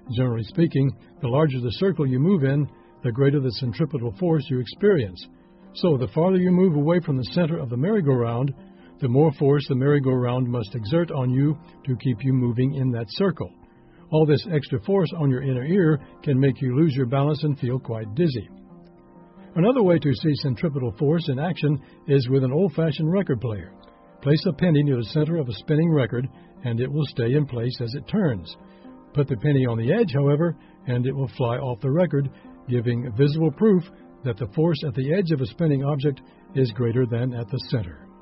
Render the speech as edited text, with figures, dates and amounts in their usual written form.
Generally speaking, the larger the circle you move in, the greater the centripetal force you experience. So the farther you move away from the center of the merry-go-round, the more force the merry-go-round must exert on you to keep you moving in that circle. All this extra force on your inner ear can make you lose your balance and feel quite dizzy. Another way to see centripetal force in action is with an old-fashioned record player. Place a penny near the center of a spinning record, and it will stay in place as it turns. Put the penny on the edge, however, and it will fly off the record, giving visible proof that the force at the edge of a spinning object is greater than at the center.